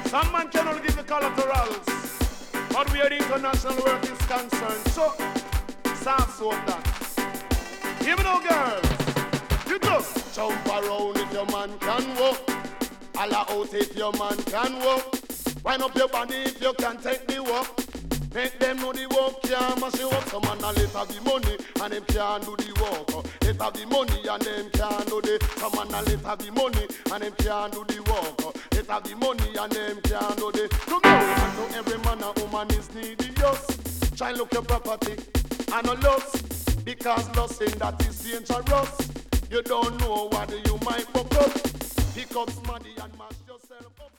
Some man can only give the collaterals, but where the international work is concerned, so soft soap that. Even though girls, you just jump around if your man can walk. Holla out if your man can walk. Wind up your body if you can take the walk. Make them know the work can't mash you up. Some man a let have the money and them can't do the work. Let have the money and them can't do the. Some man a let have the money and them can't do the work. Let have the money and them can't do the. To go and to every man and woman is needy. Just try look your property and a lust, because lusting that is dangerous. You don't know what you might fuck up. Pick up smarty and mash yourself up.